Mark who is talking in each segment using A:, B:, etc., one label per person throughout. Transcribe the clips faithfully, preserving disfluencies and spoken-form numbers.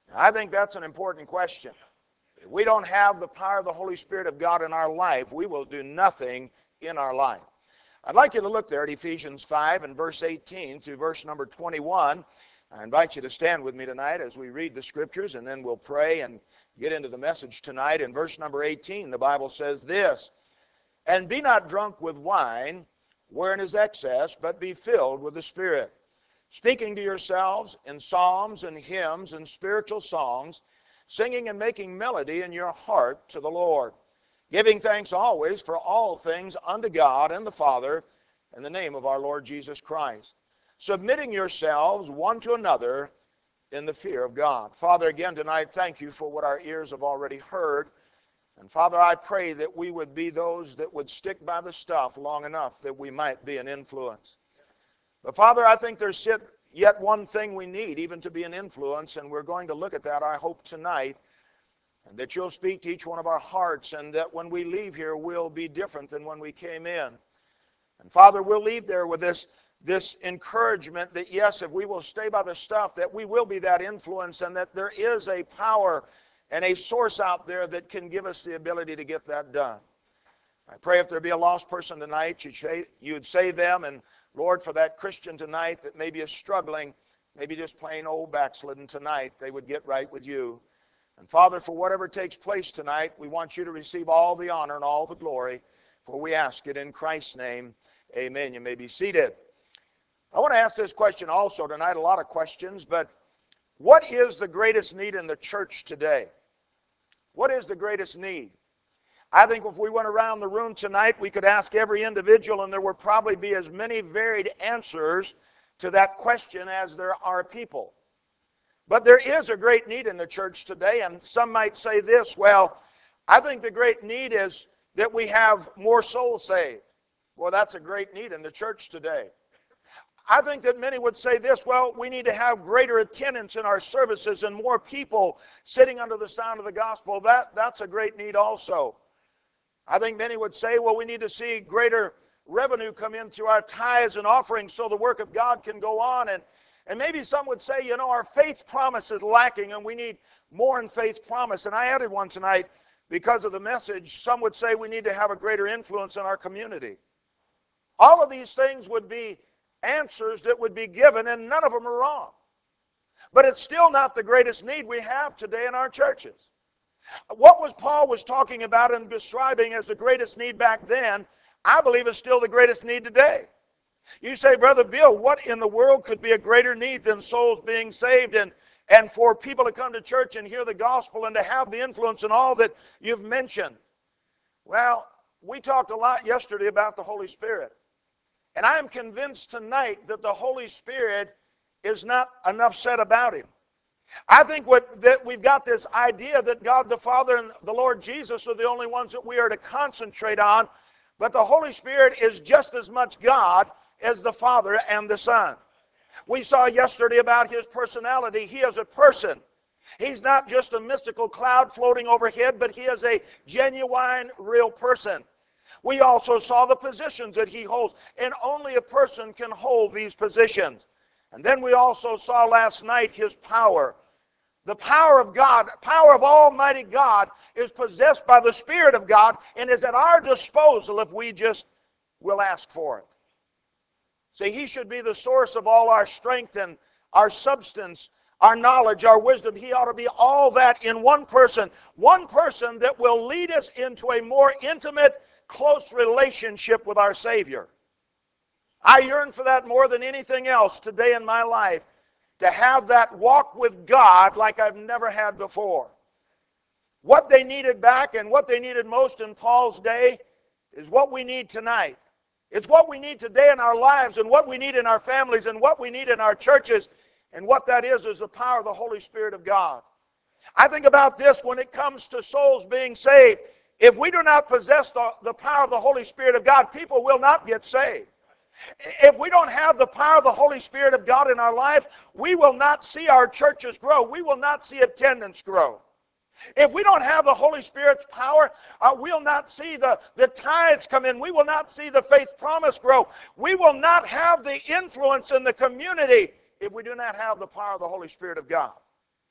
A: I think that's an important question. If we don't have the power of the Holy Spirit of God in our life, we will do nothing in our life. I'd like you to look there at Ephesians five and verse eighteen through verse number twenty-one. I invite you to stand with me tonight as we read the Scriptures, and then we'll pray and get into the message tonight. In verse number eighteen, the Bible says this, "And be not drunk with wine, wherein is excess, but be filled with the Spirit, speaking to yourselves in psalms and hymns and spiritual songs, singing and making melody in your heart to the Lord, giving thanks always for all things unto God and the Father in the name of our Lord Jesus Christ, submitting yourselves one to another in the fear of God." Father, again tonight, thank you for what our ears have already heard. And Father, I pray that we would be those that would stick by the stuff long enough that we might be an influence. But Father, I think there's yet one thing we need even to be an influence, and we're going to look at that, I hope, tonight, and that you'll speak to each one of our hearts, and that when we leave here, we'll be different than when we came in. And Father, we'll leave there with this, this encouragement that, yes, if we will stay by the stuff, that we will be that influence, and that there is a power and a source out there that can give us the ability to get that done. I pray if there be a lost person tonight, you would save them, and Lord, for that Christian tonight that maybe is struggling, maybe just plain old backslidden tonight, they would get right with you. And Father, for whatever takes place tonight, we want you to receive all the honor and all the glory, for we ask it in Christ's name. Amen. You may be seated. I want to ask this question also tonight, a lot of questions, but what is the greatest need in the church today? What is the greatest need? I think if we went around the room tonight, we could ask every individual, and there would probably be as many varied answers to that question as there are people. But there is a great need in the church today, and some might say this, well, I think the great need is that we have more souls saved. Well, that's a great need in the church today. I think that many would say this, well, we need to have greater attendance in our services and more people sitting under the sound of the gospel. That, that's a great need also. I think many would say, well, we need to see greater revenue come in through our tithes and offerings so the work of God can go on. And, and maybe some would say, you know, our faith promise is lacking and we need more in faith promise. And I added one tonight because of the message. Some would say we need to have a greater influence in our community. All of these things would be answers that would be given, and none of them are wrong. But it's still not the greatest need we have today in our churches. What was Paul was talking about and describing as the greatest need back then, I believe is still the greatest need today. You say, Brother Bill, what in the world could be a greater need than souls being saved and, and for people to come to church and hear the gospel and to have the influence and all that you've mentioned? Well, we talked a lot yesterday about the Holy Spirit. And I am convinced tonight that the Holy Spirit is not enough said about Him. I think what, that we've got this idea that God the Father and the Lord Jesus are the only ones that we are to concentrate on, but the Holy Spirit is just as much God as the Father and the Son. We saw yesterday about His personality. He is a person. He's not just a mystical cloud floating overhead, but He is a genuine, real person. We also saw the positions that He holds, and only a person can hold these positions. And then we also saw last night His power. The power of God, power of Almighty God, is possessed by the Spirit of God and is at our disposal if we just will ask for it. See, He should be the source of all our strength and our substance, our knowledge, our wisdom. He ought to be all that in one person. One person that will lead us into a more intimate, close relationship with our Savior. I yearn for that more than anything else today in my life, to have that walk with God like I've never had before. What they needed back and what they needed most in Paul's day is what we need tonight. It's what we need today in our lives and what we need in our families and what we need in our churches. And what that is is the power of the Holy Spirit of God. I think about this when it comes to souls being saved. If we do not possess the, the power of the Holy Spirit of God, people will not get saved. If we don't have the power of the Holy Spirit of God in our life, we will not see our churches grow. We will not see attendance grow. If we don't have the Holy Spirit's power, uh, we'll not see the, the tithes come in. We will not see the faith promise grow. We will not have the influence in the community if we do not have the power of the Holy Spirit of God.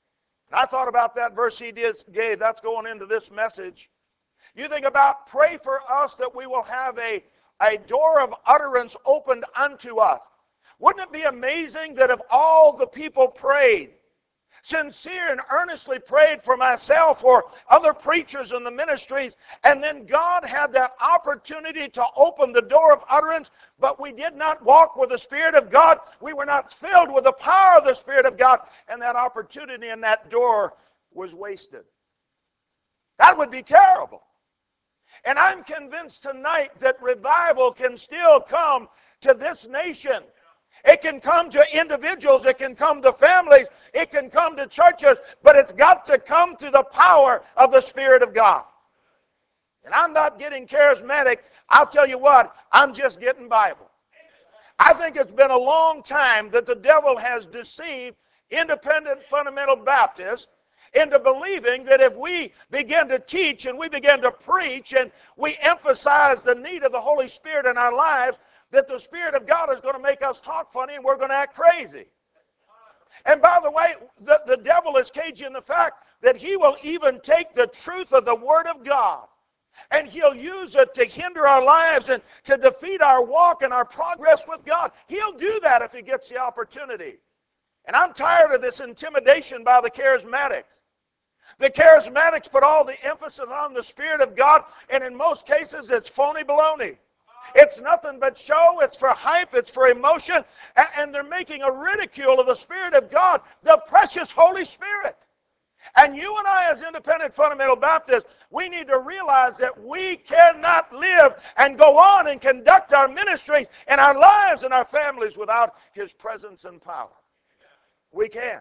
A: And I thought about that verse he did, gave. That's going into this message. You think about, pray for us that we will have a, a door of utterance opened unto us. Wouldn't it be amazing that if all the people prayed, sincere and earnestly prayed for myself or other preachers in the ministries, and then God had that opportunity to open the door of utterance, but we did not walk with the Spirit of God, we were not filled with the power of the Spirit of God, and that opportunity and that door was wasted. That would be terrible. And I'm convinced tonight that revival can still come to this nation. It can come to individuals, it can come to families, it can come to churches, but it's got to come to the power of the Spirit of God. And I'm not getting charismatic. I'll tell you what, I'm just getting Bible. I think it's been a long time that the devil has deceived independent fundamental Baptists into believing that if we begin to teach and we begin to preach and we emphasize the need of the Holy Spirit in our lives, that the Spirit of God is going to make us talk funny and we're going to act crazy. And by the way, the, the devil is cagey in the fact that he will even take the truth of the Word of God and he'll use it to hinder our lives and to defeat our walk and our progress with God. He'll do that if he gets the opportunity. And I'm tired of this intimidation by the charismatics. The charismatics put all the emphasis on the Spirit of God, and in most cases it's phony baloney. It's nothing but show, it's for hype, it's for emotion, and they're making a ridicule of the Spirit of God, the precious Holy Spirit. And you and I as independent fundamental Baptists, we need to realize that we cannot live and go on and conduct our ministries and our lives and our families without His presence and power. We can't.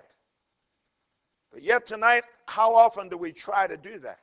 A: But yet tonight, how often do we try to do that?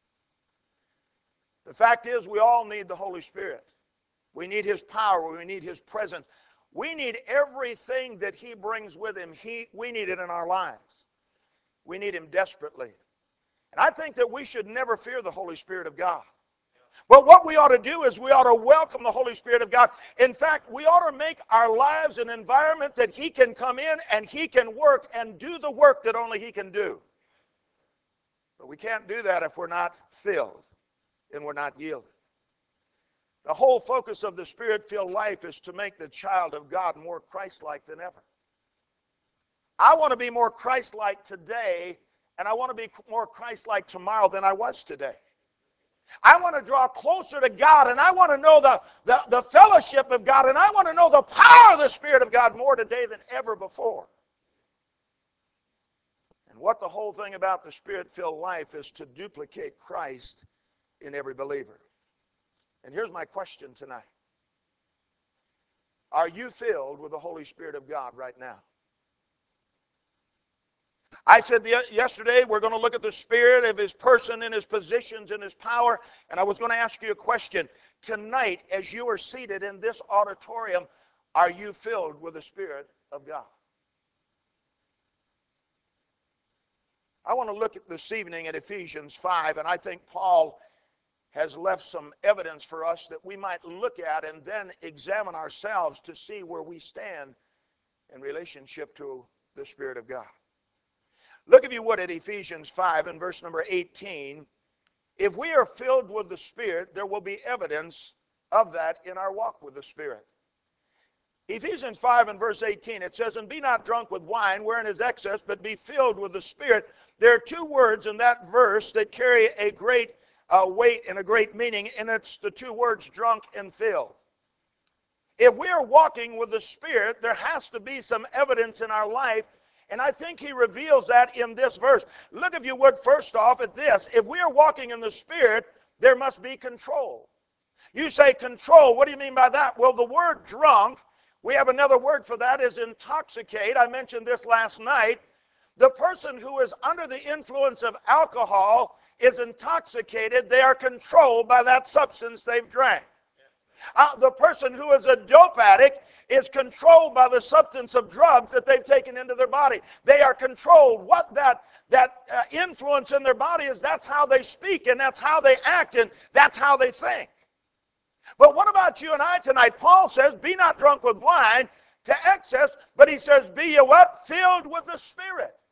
A: The fact is, we all need the Holy Spirit. We need His power. We need His presence. We need everything that He brings with Him. He, we need it in our lives. We need Him desperately. And I think that we should never fear the Holy Spirit of God. But what we ought to do is we ought to welcome the Holy Spirit of God. In fact, we ought to make our lives an environment that He can come in and He can work and do the work that only He can do. But we can't do that if we're not filled and we're not yielded. The whole focus of the Spirit-filled life is to make the child of God more Christ-like than ever. I want to be more Christ-like today, and I want to be more Christ-like tomorrow than I was today. I want to draw closer to God, and I want to know the, the, the fellowship of God, and I want to know the power of the Spirit of God more today than ever before. And what the whole thing about the Spirit-filled life is to duplicate Christ in every believer. And here's my question tonight. Are you filled with the Holy Spirit of God right now? I said the, yesterday we're going to look at the Spirit of His person and His positions and His power, and I was going to ask you a question. Tonight, as you are seated in this auditorium, are you filled with the Spirit of God? I want to look at this evening at Ephesians five, and I think Paul has left some evidence for us that we might look at and then examine ourselves to see where we stand in relationship to the Spirit of God. Look, if you would, at Ephesians five and verse number eighteen. If we are filled with the Spirit, there will be evidence of that in our walk with the Spirit. Ephesians five and verse eighteen, it says, "And be not drunk with wine, wherein is excess, but be filled with the Spirit." There are two words in that verse that carry a great uh, weight and a great meaning, and it's the two words drunk and filled. If we are walking with the Spirit, there has to be some evidence in our life. And I think he reveals that in this verse. Look, if you would, first off at this. If we are walking in the Spirit, there must be control. You say control. What do you mean by that? Well, the word drunk, we have another word for that, is intoxicate. I mentioned this last night. The person who is under the influence of alcohol is intoxicated. They are controlled by that substance they've drank. Uh, the person who is a dope addict is controlled by the substance of drugs that they've taken into their body. They are controlled. What that, that uh, influence in their body is, that's how they speak, and that's how they act, and that's how they think. But what about you and I tonight? Paul says, be not drunk with wine to excess, but he says, be you what? Filled with the Spirit.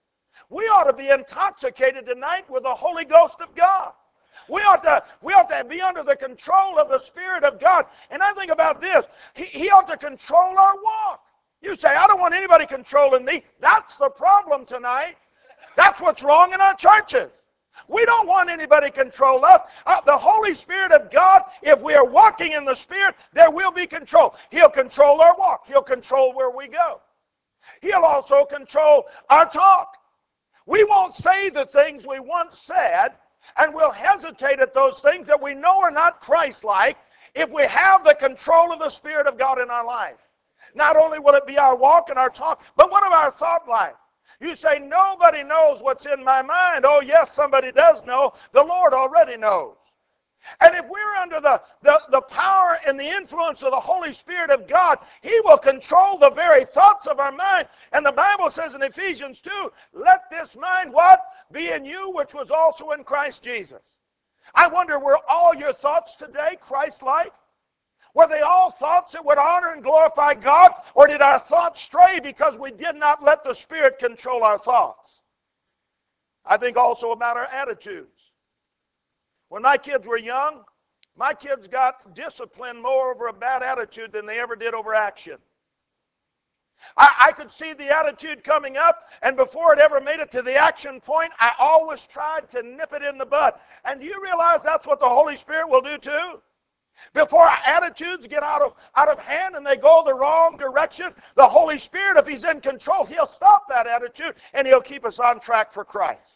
A: We ought to be intoxicated tonight with the Holy Ghost of God. We ought to, we ought to be under the control of the Spirit of God. And I think about this. He, he ought to control our walk. You say, I don't want anybody controlling me. That's the problem tonight. That's what's wrong in our churches. We don't want anybody to control us. Uh, the Holy Spirit of God, if we are walking in the Spirit, there will be control. He'll control our walk. He'll control where we go. He'll also control our talk. We won't say the things we once said, and we'll hesitate at those things that we know are not Christ-like if we have the control of the Spirit of God in our life. Not only will it be our walk and our talk, but what of our thought life? You say, nobody knows what's in my mind. Oh, yes, somebody does know. The Lord already knows. And if we're under the, the, the power and the influence of the Holy Spirit of God, He will control the very thoughts of our mind. And the Bible says in Ephesians two, let this mind, what? Be in you, which was also in Christ Jesus. I wonder, were all your thoughts today Christ-like? Were they all thoughts that would honor and glorify God? Or did our thoughts stray because we did not let the Spirit control our thoughts? I think also about our attitudes. When my kids were young, my kids got disciplined more over a bad attitude than they ever did over action. I, I could see the attitude coming up, and before it ever made it to the action point, I always tried to nip it in the bud. And do you realize that's what the Holy Spirit will do too? Before our attitudes get out of, out of hand and they go the wrong direction, the Holy Spirit, if He's in control, He'll stop that attitude and He'll keep us on track for Christ.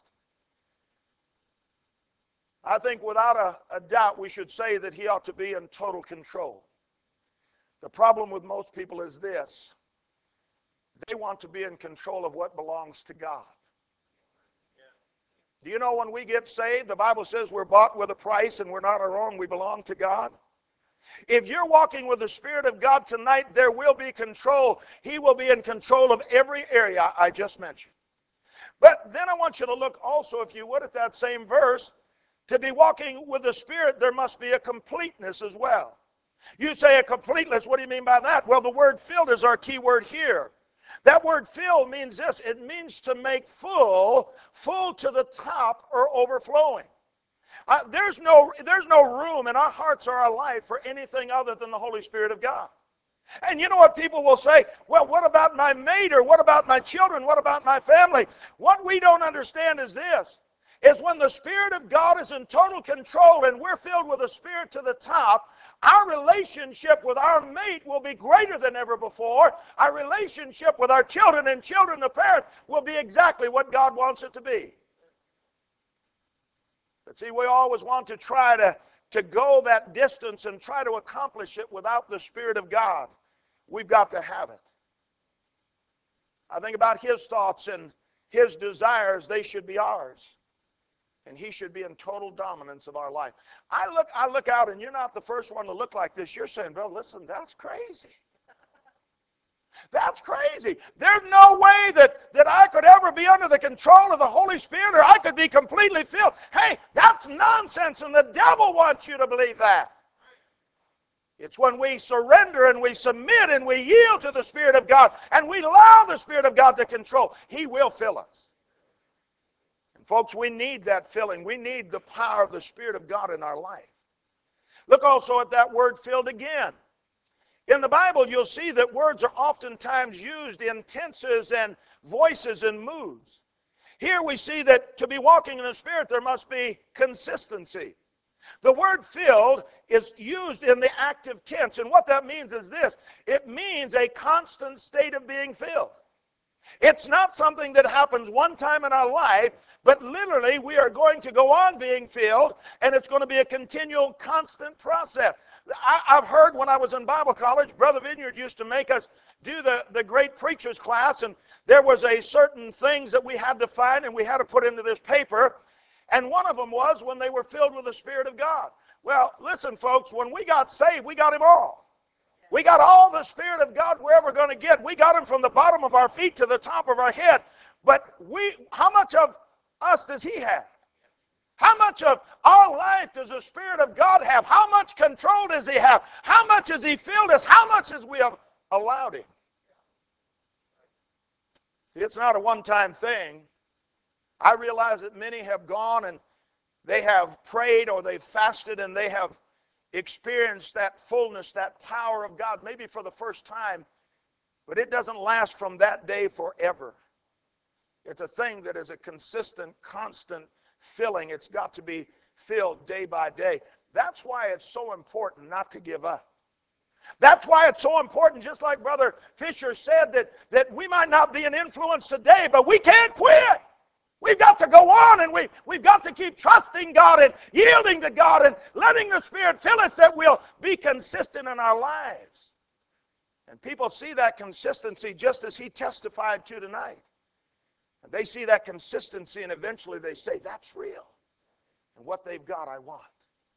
A: I think without a, a doubt we should say that He ought to be in total control. The problem with most people is this. They want to be in control of what belongs to God. Do you know when we get saved, the Bible says we're bought with a price and we're not our own, we belong to God? If you're walking with the Spirit of God tonight, there will be control. He will be in control of every area I just mentioned. But then I want you to look also, if you would, at that same verse. To be walking with the Spirit, there must be a completeness as well. You say a completeness, what do you mean by that? Well, the word filled is our key word here. That word filled means this. It means to make full, full to the top or overflowing. Uh, there's no, there's no room in our hearts or our life for anything other than the Holy Spirit of God. And you know what people will say? Well, what about my mate, or what about my children? What about my family? What we don't understand is this. Is when the Spirit of God is in total control and we're filled with the Spirit to the top, our relationship with our mate will be greater than ever before. Our relationship with our children and children, the parents, will be exactly what God wants it to be. But see, we always want to try to, to go that distance and try to accomplish it without the Spirit of God. We've got to have it. I think about His thoughts and His desires, they should be ours. And He should be in total dominance of our life. I look, I look out, and you're not the first one to look like this. You're saying, bro, listen, that's crazy. That's crazy. There's no way that, that I could ever be under the control of the Holy Spirit, or I could be completely filled. Hey, that's nonsense, and the devil wants you to believe that. It's when we surrender and we submit and we yield to the Spirit of God, and we allow the Spirit of God to control, He will fill us. Folks, we need that filling. We need the power of the Spirit of God in our life. Look also at that word filled again. In the Bible, you'll see that words are oftentimes used in tenses and voices and moods. Here we see that to be walking in the Spirit, there must be consistency. The word filled is used in the active tense, and what that means is this. It means a constant state of being filled. It's not something that happens one time in our life, but literally we are going to go on being filled, and it's going to be a continual, constant process. I, I've heard when I was in Bible college, Brother Vineyard used to make us do the, the great preachers class, and there was a certain things that we had to find and we had to put into this paper, and one of them was when they were filled with the Spirit of God. Well, listen, folks, when we got saved, we got Him all. We got all the Spirit of God we're ever going to get. We got Him from the bottom of our feet to the top of our head. But we, how much of us does He have? How much of our life does the Spirit of God have? How much control does He have? How much has He filled us? How much has we have allowed Him? See, it's not a one-time thing. I realize that many have gone and they have prayed or they've fasted and they have experienced that fullness, that power of God, maybe for the first time, but it doesn't last from that day forever. It's a thing that is a consistent, constant filling. It's got to be filled day by day. That's why it's so important not to give up. That's why it's so important, just like Brother Fisher said, that, that we might not be an influence today, but we can't quit. We've got to go on, and we, we've got to keep trusting God and yielding to God and letting the Spirit fill us that we'll be consistent in our lives. And people see that consistency just as he testified to tonight. And they see that consistency, and eventually they say, that's real. And what they've got, I want.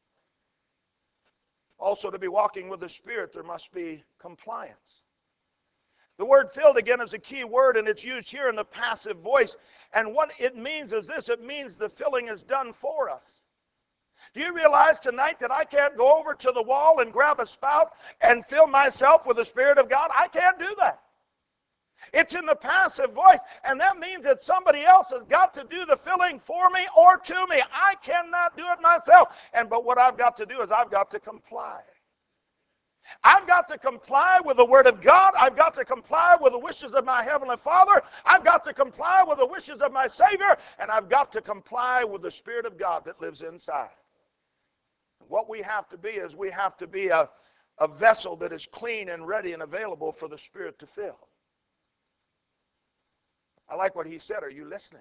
A: Also, to be walking with the Spirit, there must be compliance. The word filled, again, is a key word, and it's used here in the passive voice. And what it means is this. It means the filling is done for us. Do you realize tonight that I can't go over to the wall and grab a spout and fill myself with the Spirit of God? I can't do that. It's in the passive voice, and that means that somebody else has got to do the filling for me or to me. I cannot do it myself. And but what I've got to do is I've got to comply. I've got to comply with the Word of God. I've got to comply with the wishes of my Heavenly Father. I've got to comply with the wishes of my Savior. And I've got to comply with the Spirit of God that lives inside. What we have to be is we have to be a, a vessel that is clean and ready and available for the Spirit to fill. I like what he said. Are you listening?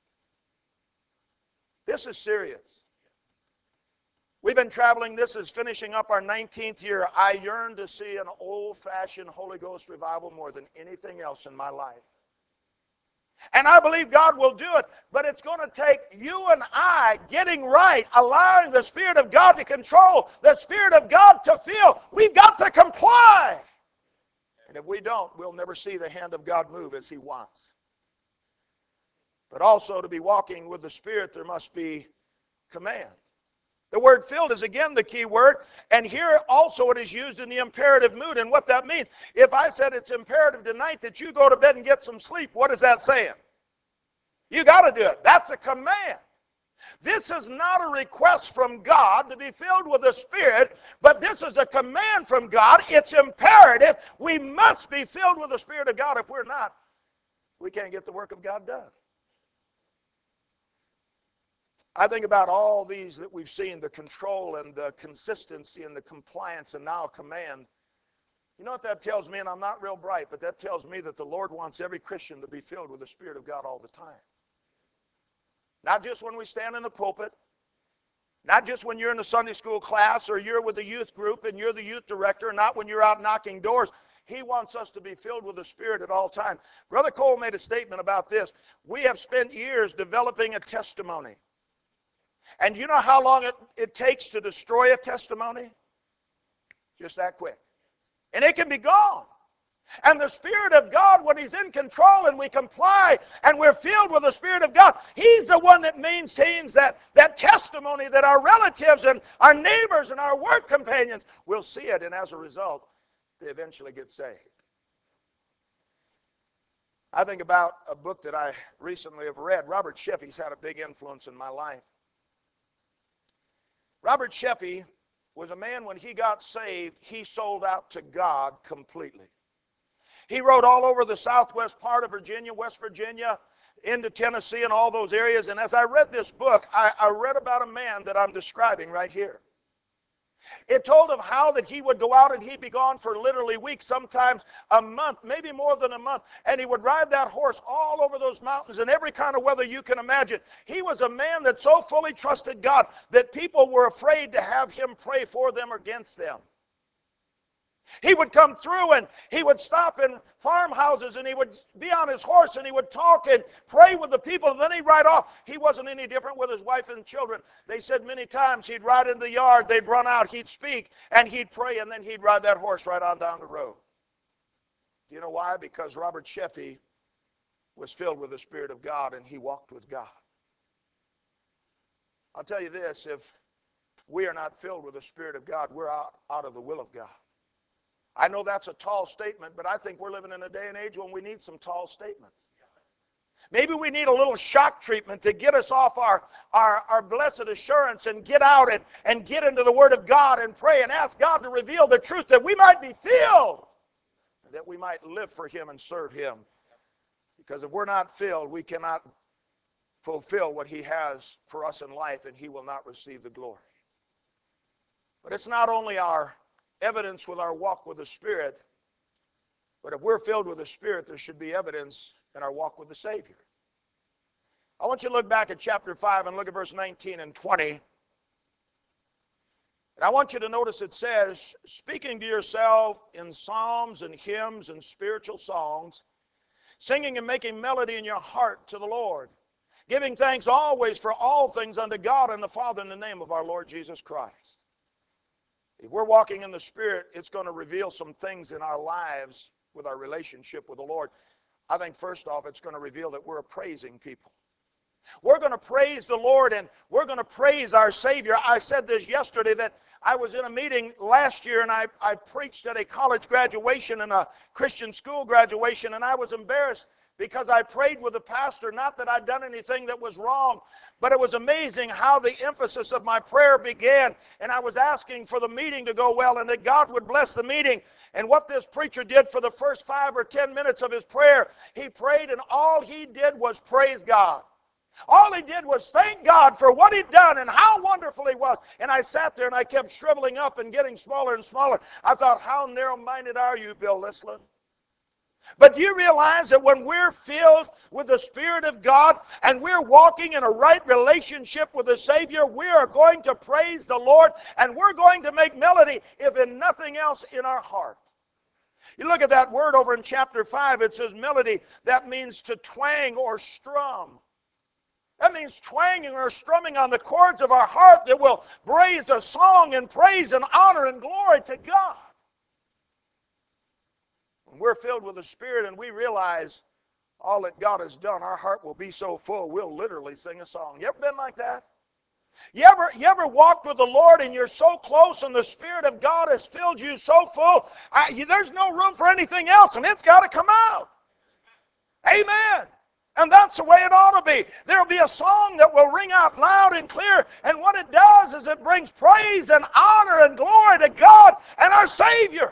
A: This is serious. We've been traveling. This is finishing up our nineteenth year. I yearn to see an old-fashioned Holy Ghost revival more than anything else in my life. And I believe God will do it, but it's going to take you and I getting right, allowing the Spirit of God to control, the Spirit of God to fill. We've got to comply. And if we don't, we'll never see the hand of God move as He wants. But also, to be walking with the Spirit, there must be command. The word filled is again the key word, and here also it is used in the imperative mood. And what that means, if I said it's imperative tonight that you go to bed and get some sleep, what is that saying? You got to do it. That's a command. This is not a request from God to be filled with the Spirit, but this is a command from God. It's imperative. We must be filled with the Spirit of God. If we're not, we can't get the work of God done. I think about all these that we've seen, the control and the consistency and the compliance and now command. You know what that tells me? And I'm not real bright, but that tells me that the Lord wants every Christian to be filled with the Spirit of God all the time. Not just when we stand in the pulpit, not just when you're in the Sunday school class or you're with the youth group and you're the youth director, not when you're out knocking doors. He wants us to be filled with the Spirit at all times. Brother Cole made a statement about this. We have spent years developing a testimony. And you know how long it, it takes to destroy a testimony? Just that quick. And it can be gone. And the Spirit of God, when He's in control and we comply and we're filled with the Spirit of God, He's the one that maintains that, that testimony that our relatives and our neighbors and our work companions will see it. And as a result, they eventually get saved. I think about a book that I recently have read. Robert Sheffey's had a big influence in my life. Robert Sheffey was a man, when he got saved, he sold out to God completely. He wrote all over the southwest part of Virginia, West Virginia, into Tennessee and all those areas. And as I read this book, I, I read about a man that I'm describing right here. It told of how that he would go out and he'd be gone for literally weeks, sometimes a month, maybe more than a month. And he would ride that horse all over those mountains in every kind of weather you can imagine. He was a man that so fully trusted God that people were afraid to have him pray for them or against them. He would come through and he would stop in farmhouses and he would be on his horse and he would talk and pray with the people, and then he'd ride off. He wasn't any different with his wife and children. They said many times he'd ride into the yard, they'd run out, he'd speak, and he'd pray, and then he'd ride that horse right on down the road. Do you know why? Because Robert Sheffey was filled with the Spirit of God and he walked with God. I'll tell you this, if we are not filled with the Spirit of God, we're out, out of the will of God. I know that's a tall statement, but I think we're living in a day and age when we need some tall statements. Maybe we need a little shock treatment to get us off our, our, our blessed assurance and get out and, and get into the Word of God and pray and ask God to reveal the truth that we might be filled, that we might live for Him and serve Him. Because if we're not filled, we cannot fulfill what He has for us in life, and He will not receive the glory. But it's not only our evidence with our walk with the Spirit, but if we're filled with the Spirit, there should be evidence in our walk with the Savior. I want you to look back at chapter five and look at verse nineteen and twenty. And I want you to notice it says, speaking to yourself in psalms and hymns and spiritual songs, singing and making melody in your heart to the Lord, giving thanks always for all things unto God and the Father in the name of our Lord Jesus Christ. If we're walking in the Spirit, it's going to reveal some things in our lives with our relationship with the Lord. I think first off, it's going to reveal that we're a praising people. We're going to praise the Lord, and we're going to praise our Savior. I said this yesterday, that I was in a meeting last year, and I, I preached at a college graduation and a Christian school graduation, and I was embarrassed because I prayed with the pastor, not that I'd done anything that was wrong, but it was amazing how the emphasis of my prayer began, and I was asking for the meeting to go well and that God would bless the meeting. And what this preacher did for the first five or ten minutes of his prayer, he prayed, and all he did was praise God. All he did was thank God for what He'd done and how wonderful He was. And I sat there and I kept shriveling up and getting smaller and smaller. I thought, how narrow-minded are you, Bill Lislin? But do you realize that when we're filled with the Spirit of God and we're walking in a right relationship with the Savior, we are going to praise the Lord, and we're going to make melody, if in nothing else, in our heart. You look at that word over in chapter five, it says melody. That means to twang or strum. That means twanging or strumming on the chords of our heart that will raise a song and praise and honor and glory to God. When we're filled with the Spirit and we realize all that God has done, our heart will be so full, we'll literally sing a song. You ever been like that? You ever, you ever walked with the Lord and you're so close and the Spirit of God has filled you so full, I, you, there's no room for anything else, and it's got to come out. Amen. And that's the way it ought to be. There will be a song that will ring out loud and clear, and what it does is it brings praise and honor and glory to God and our Savior.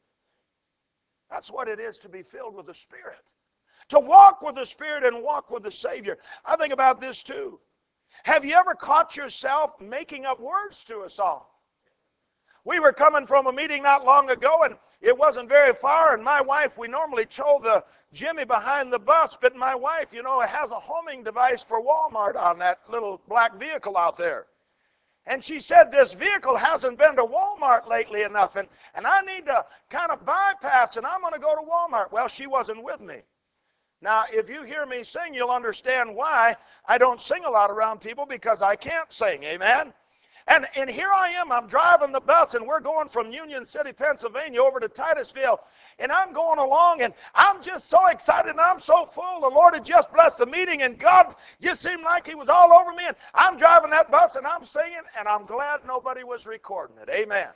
A: That's what it is to be filled with the Spirit. To walk with the Spirit and walk with the Savior. I think about this too. Have you ever caught yourself making up words to a song? We were coming from a meeting not long ago, and it wasn't very far, and my wife, we normally tow the Jimmy behind the bus, but my wife, you know, has a homing device for Walmart on that little black vehicle out there. And she said, this vehicle hasn't been to Walmart lately enough, and, and I need to kind of bypass, and I'm going to go to Walmart. Well, she wasn't with me. Now, if you hear me sing, you'll understand why I don't sing a lot around people, because I can't sing, amen? And, and here I am, I'm driving the bus, and we're going from Union City, Pennsylvania, over to Titusville, and I'm going along, and I'm just so excited, and I'm so full. The Lord had just blessed the meeting, and God just seemed like He was all over me, and I'm driving that bus, and I'm singing, and I'm glad nobody was recording it, amen.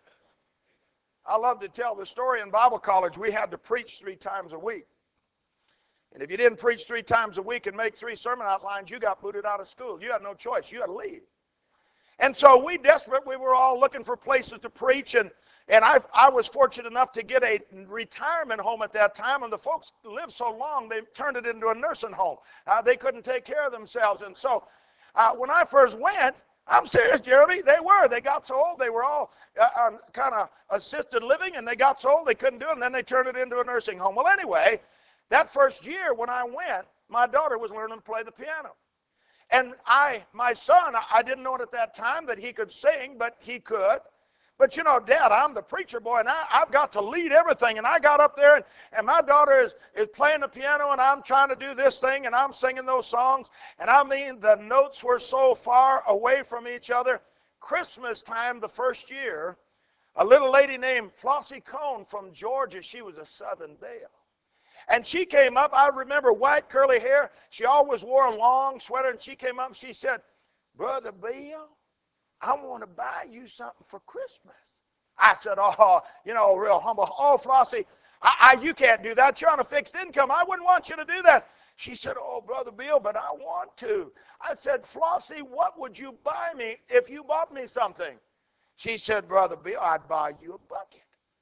A: I love to tell the story. In Bible college, we had to preach three times a week. And if you didn't preach three times a week and make three sermon outlines, you got booted out of school. You had no choice. You had to leave. And so we desperate, we were all looking for places to preach, and, and I, I was fortunate enough to get a retirement home at that time, and the folks lived so long, they turned it into a nursing home. Uh, they couldn't take care of themselves, and so uh, when I first went, I'm serious, Jeremy, they were. They got so old, they were all uh, on kind of assisted living, and they got so old they couldn't do it, and then they turned it into a nursing home. Well, anyway, that first year when I went, my daughter was learning to play the piano. And I, my son, I didn't know it at that time that he could sing, but he could. But you know, Dad, I'm the preacher boy, and I, I've got to lead everything. And I got up there, and, and my daughter is, is playing the piano, and I'm trying to do this thing, and I'm singing those songs. And I mean, the notes were so far away from each other. Christmas time, the first year, a little lady named Flossie Cone from Georgia, she was a Southern Belle. And she came up, I remember white curly hair. She always wore a long sweater, and she came up and she said, Brother Bill, I want to buy you something for Christmas. I said, oh, you know, real humble. Oh, Flossie, I, I, you can't do that. You're on a fixed income. I wouldn't want you to do that. She said, oh, Brother Bill, but I want to. I said, Flossie, what would you buy me if you bought me something? She said, Brother Bill, I'd buy you a bucket.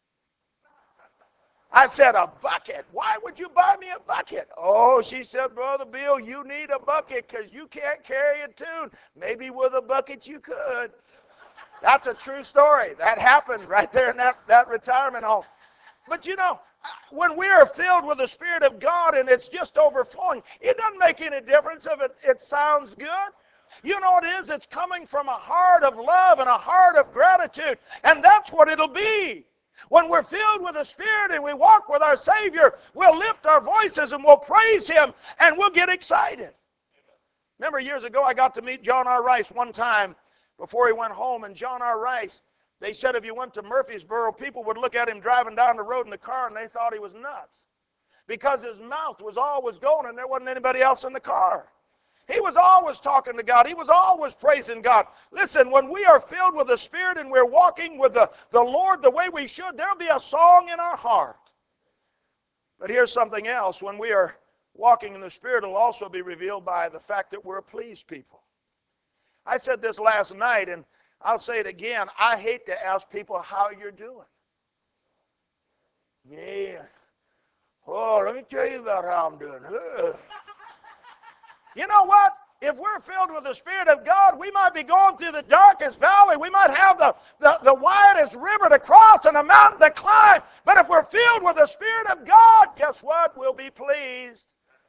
A: I said, a bucket? Why would you buy me a bucket? Oh, she said, Brother Bill, you need a bucket because you can't carry a tune. Maybe with a bucket you could. That's a true story. That happened right there in that, that retirement home. But you know, when we are filled with the Spirit of God and it's just overflowing, it doesn't make any difference if it, it sounds good. You know what it is? It's coming from a heart of love and a heart of gratitude. And that's what it'll be. When we're filled with the Spirit and we walk with our Savior, we'll lift our voices and we'll praise Him and we'll get excited. Remember years ago I got to meet John R. Rice one time before he went home, and John R. Rice, they said if you went to Murfreesboro, people would look at him driving down the road in the car and they thought he was nuts because his mouth was always going and there wasn't anybody else in the car. He was always talking to God. He was always praising God. Listen, when we are filled with the Spirit and we're walking with the, the Lord the way we should, there'll be a song in our heart. But here's something else. When we are walking in the Spirit, it'll also be revealed by the fact that we're a pleased people. I said this last night, and I'll say it again. I hate to ask people how you're doing. Yeah. Oh, let me tell you about how I'm doing. Ugh. You know what? If we're filled with the Spirit of God, we might be going through the darkest valley. We might have the, the, the widest river to cross and a mountain to climb. But if we're filled with the Spirit of God, guess what? We'll be pleased.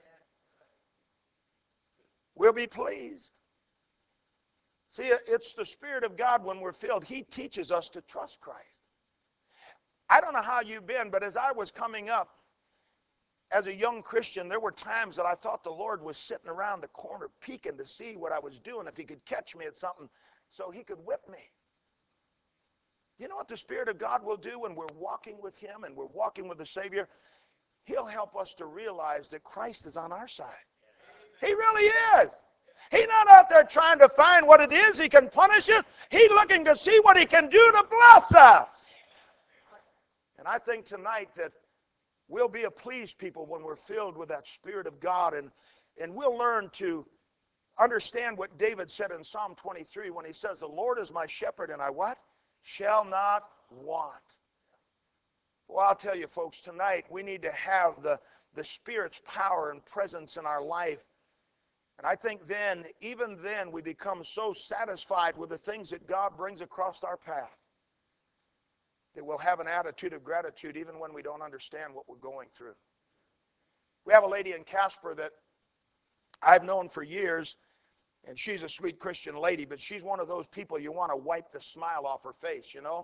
A: We'll be pleased. See, it's the Spirit of God when we're filled. He teaches us to trust Christ. I don't know how you've been, but as I was coming up, as a young Christian, there were times that I thought the Lord was sitting around the corner peeking to see what I was doing, if He could catch me at something so He could whip me. You know what the Spirit of God will do when we're walking with Him and we're walking with the Savior? He'll help us to realize that Christ is on our side. He really is. He's not out there trying to find what it is He can punish us. He's looking to see what He can do to bless us. And I think tonight that we'll be a pleased people when we're filled with that Spirit of God, and, and we'll learn to understand what David said in Psalm twenty-three when he says, the Lord is my shepherd, and I what? Shall not want. Well, I'll tell you folks, tonight we need to have the, the Spirit's power and presence in our life. And I think then, even then, we become so satisfied with the things that God brings across our path that we'll have an attitude of gratitude even when we don't understand what we're going through. We have a lady in Casper that I've known for years, and she's a sweet Christian lady, but she's one of those people you want to wipe the smile off her face, you know.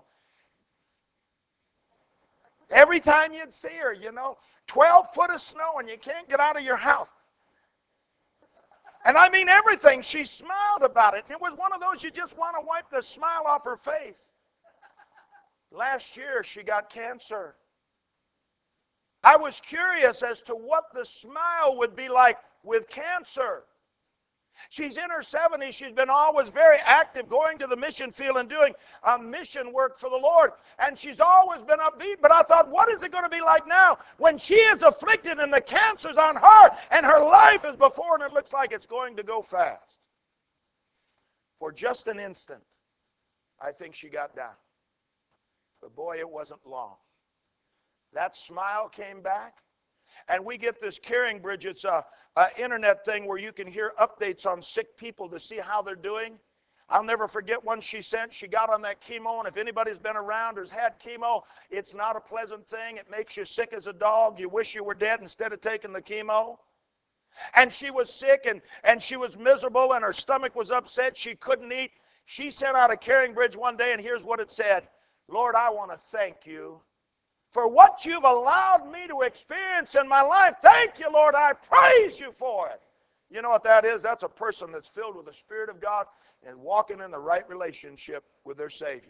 A: Every time you'd see her, you know, twelve foot of snow and you can't get out of your house. And I mean everything, she smiled about it. It was one of those you just want to wipe the smile off her face. Last year, she got cancer. I was curious as to what the smile would be like with cancer. She's in her seventies. She's been always very active, going to the mission field and doing uh, mission work for the Lord. And she's always been upbeat. But I thought, what is it going to be like now when she is afflicted and the cancer's on her and her life is before and it looks like it's going to go fast? For just an instant, I think she got down. But boy, it wasn't long. That smile came back. And we get this Caring Bridge. It's a, a internet thing where you can hear updates on sick people to see how they're doing. I'll never forget one she sent. She got on that chemo, and if anybody's been around or has had chemo, it's not a pleasant thing. It makes you sick as a dog. You wish you were dead instead of taking the chemo. And she was sick, and, and she was miserable, and her stomach was upset. She couldn't eat. She sent out a Caring Bridge one day, and here's what it said. Lord, I want to thank you for what you've allowed me to experience in my life. Thank you, Lord. I praise you for it. You know what that is? That's a person that's filled with the Spirit of God and walking in the right relationship with their Savior.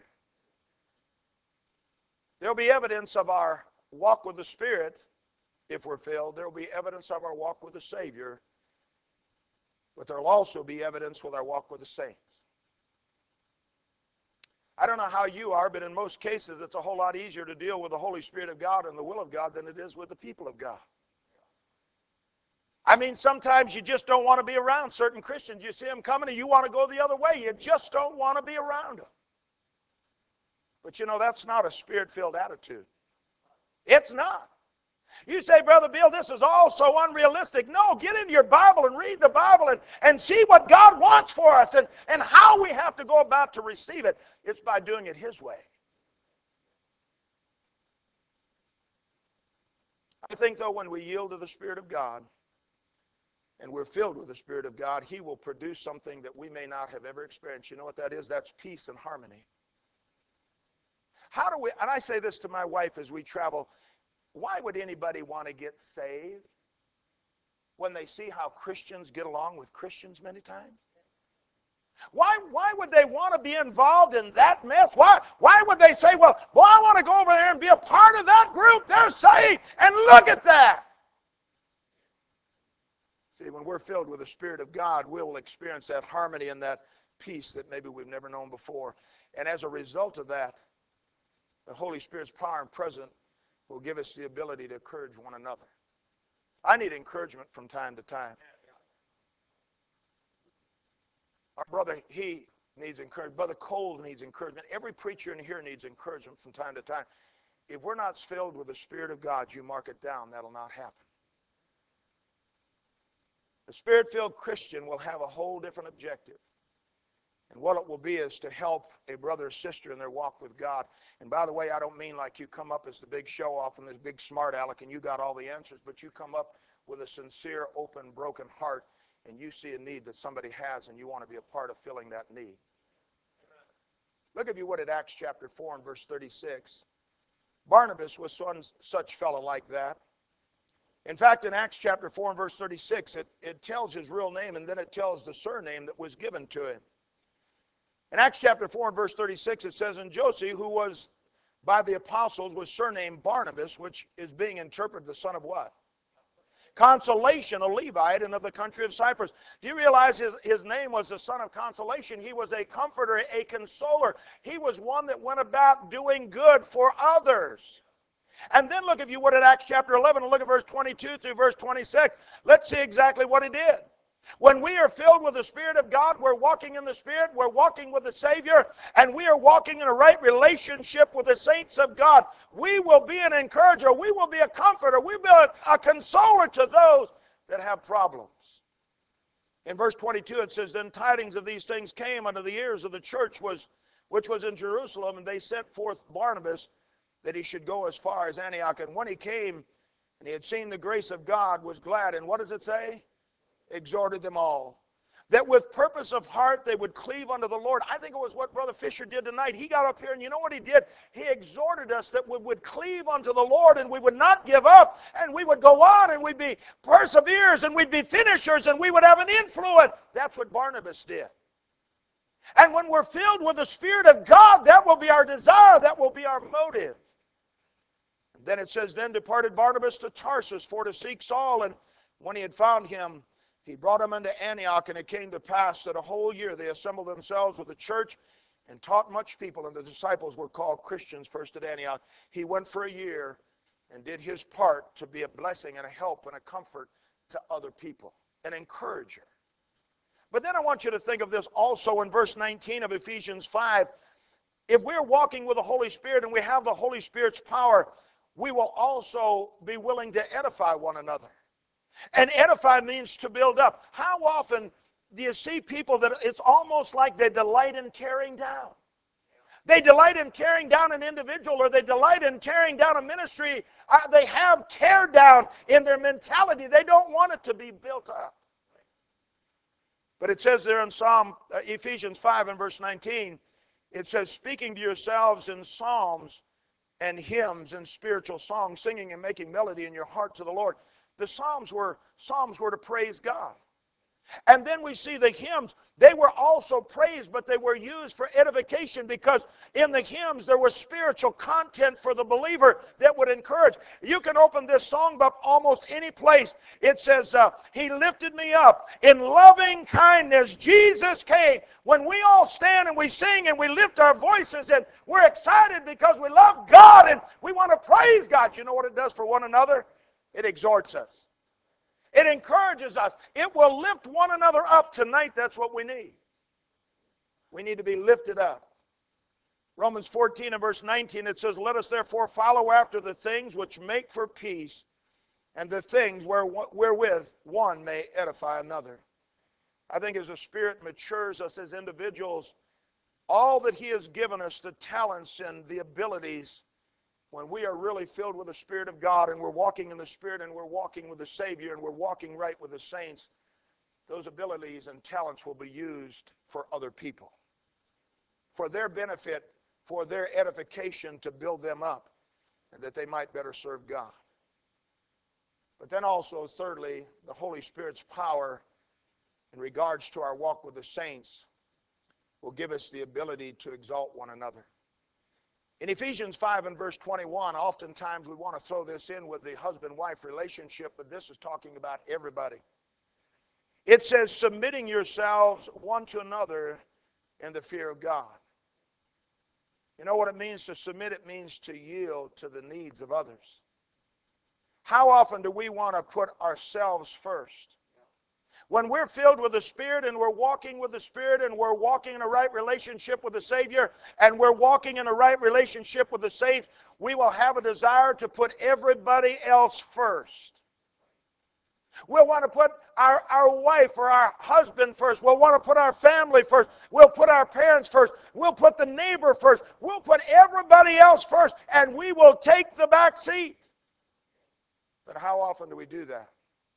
A: There'll be evidence of our walk with the Spirit if we're filled. There'll be evidence of our walk with the Savior. But there'll also be evidence with our walk with the saints. I don't know how you are, but in most cases, it's a whole lot easier to deal with the Holy Spirit of God and the will of God than it is with the people of God. I mean, sometimes you just don't want to be around certain Christians. You see them coming and you want to go the other way. You just don't want to be around them. But you know, that's not a Spirit-filled attitude. It's not. You say, Brother Bill, this is all so unrealistic. No, get into your Bible and read the Bible and, and see what God wants for us and, and how we have to go about to receive it. It's by doing it His way. I think, though, when we yield to the Spirit of God and we're filled with the Spirit of God, He will produce something that we may not have ever experienced. You know what that is? That's peace and harmony. How do we, and I say this to my wife as we travel, why would anybody want to get saved when they see how Christians get along with Christians many times? Why, why would they want to be involved in that mess? Why, why would they say, well, well, I want to go over there and be a part of that group. They're saved, and look at that. See, when we're filled with the Spirit of God, we'll experience that harmony and that peace that maybe we've never known before. And as a result of that, the Holy Spirit's power and presence will give us the ability to encourage one another. I need encouragement from time to time. Our brother, he needs encouragement. Brother Cole needs encouragement. Every preacher in here needs encouragement from time to time. If we're not filled with the Spirit of God, you mark it down, that'll not happen. The Spirit-filled Christian will have a whole different objective. And what it will be is to help a brother or sister in their walk with God. And by the way, I don't mean like you come up as the big show-off and this big smart aleck and you got all the answers, but you come up with a sincere, open, broken heart and you see a need that somebody has and you want to be a part of filling that need. Look, if you would, at Acts chapter four and verse thirty-six. Barnabas was one such fellow like that. In fact, in Acts chapter four and verse thirty-six, it, it tells his real name and then it tells the surname that was given to him. In Acts chapter four and verse thirty-six, it says, and Joseph, who was by the apostles, was surnamed Barnabas, which is being interpreted the son of what? Consolation, a Levite, and of the country of Cyprus. Do you realize his, his name was the son of consolation? He was a comforter, a consoler. He was one that went about doing good for others. And then look, if you would, at Acts chapter eleven, and look at verse twenty-two through verse twenty-six. Let's see exactly what he did. When we are filled with the Spirit of God, we're walking in the Spirit, we're walking with the Savior, and we are walking in a right relationship with the saints of God. We will be an encourager, we will be a comforter, we will be a, a consoler to those that have problems. In verse twenty-two it says, then tidings of these things came unto the ears of the church was, which was in Jerusalem, and they sent forth Barnabas that he should go as far as Antioch. And when he came, and he had seen the grace of God, was glad. And what does it say? Exhorted them all, that with purpose of heart they would cleave unto the Lord. I think it was what Brother Fisher did tonight. He got up here, and you know what he did? He exhorted us that we would cleave unto the Lord, and we would not give up, and we would go on, and we'd be perseverers, and we'd be finishers, and we would have an influence. That's what Barnabas did. And when we're filled with the Spirit of God, that will be our desire, that will be our motive. And then it says, then departed Barnabas to Tarsus for to seek Saul, and when he had found him, he brought him into Antioch, and it came to pass that a whole year they assembled themselves with the church and taught much people, and the disciples were called Christians first at Antioch. He went for a year and did his part to be a blessing and a help and a comfort to other people, an encourager. But then I want you to think of this also in verse nineteen of Ephesians five. If we're walking with the Holy Spirit and we have the Holy Spirit's power, we will also be willing to edify one another. And edify means to build up. How often do you see people that it's almost like they delight in tearing down? They delight in tearing down an individual, or they delight in tearing down a ministry. Uh, they have tear down in their mentality. They don't want it to be built up. But it says there in Psalm uh, Ephesians five and verse nineteen, it says, speaking to yourselves in psalms and hymns and spiritual songs, singing and making melody in your heart to the Lord. The Psalms were, Psalms were to praise God. And then we see the hymns. They were also praised, but they were used for edification, because in the hymns there was spiritual content for the believer that would encourage. You can open this songbook almost any place. It says, uh, he lifted me up. In loving kindness, Jesus came. When we all stand and we sing and we lift our voices and we're excited because we love God and we want to praise God, you know what it does for one another? It exhorts us. It encourages us. It will lift one another up. Tonight, that's what we need. We need to be lifted up. Romans fourteen and verse nineteen, it says, "Let us therefore follow after the things which make for peace, and the things wherewith one may edify another." I think as the Spirit matures us as individuals, all that He has given us, the talents and the abilities, when we are really filled with the Spirit of God and we're walking in the Spirit and we're walking with the Savior and we're walking right with the saints, those abilities and talents will be used for other people, for their benefit, for their edification, to build them up, and that they might better serve God. But then also, thirdly, the Holy Spirit's power in regards to our walk with the saints will give us the ability to exalt one another. In Ephesians five and verse twenty-one, oftentimes we want to throw this in with the husband-wife relationship, but this is talking about everybody. It says, "Submitting yourselves one to another in the fear of God." You know what it means to submit? It means to yield to the needs of others. How often do we want to put ourselves first? When we're filled with the Spirit and we're walking with the Spirit and we're walking in a right relationship with the Savior and we're walking in a right relationship with the saints, we will have a desire to put everybody else first. We'll want to put our, our wife or our husband first. We'll want to put our family first. We'll put our parents first. We'll put the neighbor first. We'll put everybody else first, and we will take the back seat. But how often do we do that?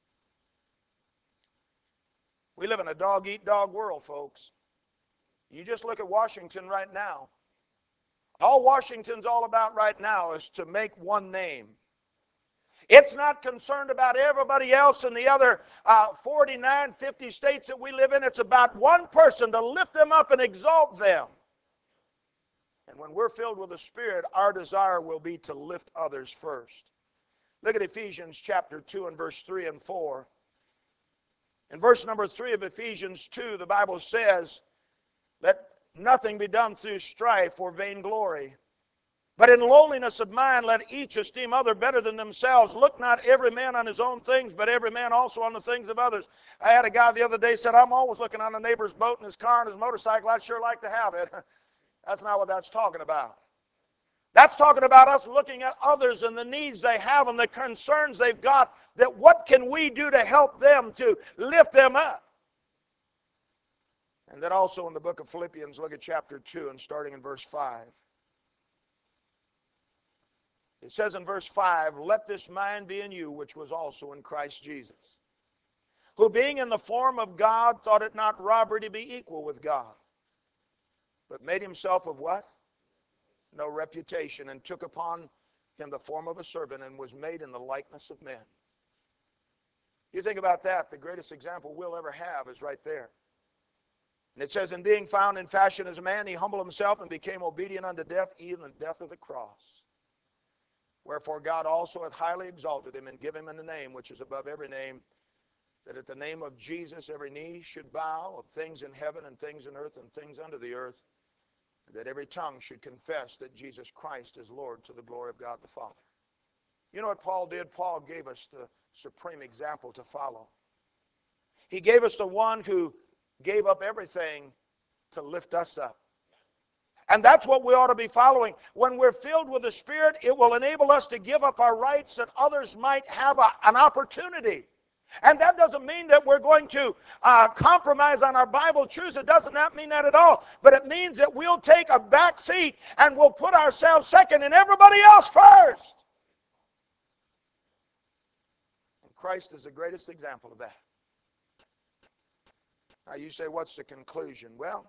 A: We live in a dog-eat-dog world, folks. You just look at Washington right now. All Washington's all about right now is to make one name. It's not concerned about everybody else in the other uh, forty-nine, fifty states that we live in. It's about one person, to lift them up and exalt them. And when we're filled with the Spirit, our desire will be to lift others first. Look at Ephesians chapter two and verse three and four. In verse number three of Ephesians two, the Bible says, "Let nothing be done through strife or vainglory, but in lowliness of mind let each esteem other better than themselves. Look not every man on his own things, but every man also on the things of others." I had a guy the other day said, "I'm always looking on a neighbor's boat and his car and his motorcycle. I'd sure like to have it." That's not what that's talking about. That's talking about us looking at others and the needs they have and the concerns they've got, that what can we do to help them, to lift them up. And then also in the book of Philippians, look at chapter two and starting in verse five. It says in verse five, "Let this mind be in you, which was also in Christ Jesus, who being in the form of God, thought it not robbery to be equal with God, but made himself of" what? "No reputation, and took upon him the form of a servant, and was made in the likeness of men." You think about that, the greatest example we'll ever have is right there. And it says, "And being found in fashion as a man, he humbled himself and became obedient unto death, even the death of the cross. Wherefore God also hath highly exalted him, and given him a name which is above every name, that at the name of Jesus every knee should bow, of things in heaven and things in earth and things under the earth, and that every tongue should confess that Jesus Christ is Lord, to the glory of God the Father." You know what Paul did? Paul gave us the supreme example to follow. He gave us the one who gave up everything to lift us up. And that's what we ought to be following. When we're filled with the Spirit, it will enable us to give up our rights that others might have a, an opportunity. And that doesn't mean that we're going to uh, compromise on our Bible truths. It does not mean that at all. But it means that we'll take a back seat and we'll put ourselves second and everybody else first. And Christ is the greatest example of that. Now you say, what's the conclusion? Well,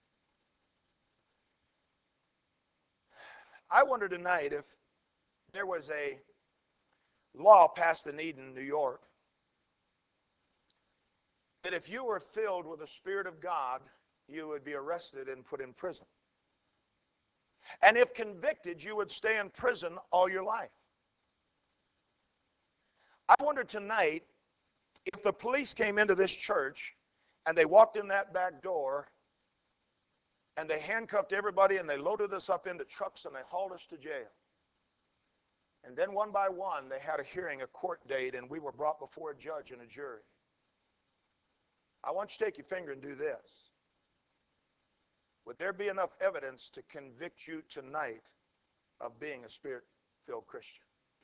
A: I wonder tonight if there was a law passed in Eden, New York, that if you were filled with the Spirit of God, you would be arrested and put in prison. And if convicted, you would stay in prison all your life. I wonder tonight if the police came into this church and they walked in that back door and they handcuffed everybody and they loaded us up into trucks and they hauled us to jail. And then one by one, they had a hearing, a court date, and we were brought before a judge and a jury. I want you to take your finger and do this. Would there be enough evidence to convict you tonight of being a Spirit-filled Christian?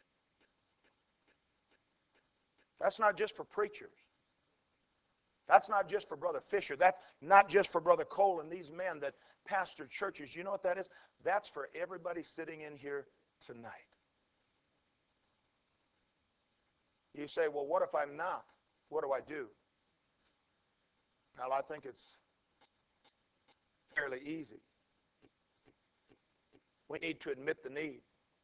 A: That's not just for preachers. That's not just for Brother Fisher. That's not just for Brother Cole and these men that pastor churches. You know what that is? That's for everybody sitting in here tonight. You say, well, what if I'm not? What do I do? Well, I think it's fairly easy. We need to admit the need.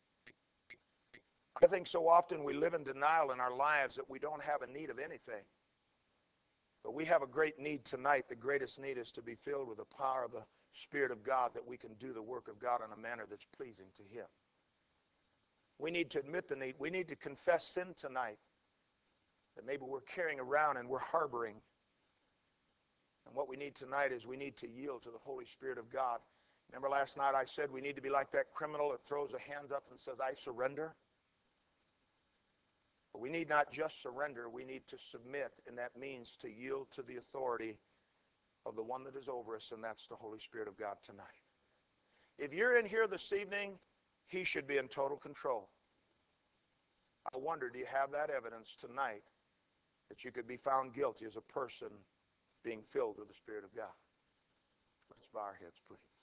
A: I think so often we live in denial in our lives that we don't have a need of anything. But we have a great need tonight. The greatest need is to be filled with the power of the Spirit of God, that we can do the work of God in a manner that's pleasing to Him. We need to admit the need. We need to confess sin tonight that maybe we're carrying around and we're harboring. And what we need tonight is we need to yield to the Holy Spirit of God. Remember last night I said we need to be like that criminal that throws the hands up and says, I surrender. But we need not just surrender, we need to submit, and that means to yield to the authority of the one that is over us, and that's the Holy Spirit of God tonight. If you're in here this evening, He should be in total control. I wonder, do you have that evidence tonight that you could be found guilty as a person being filled with the Spirit of God? Let's bow our heads, please.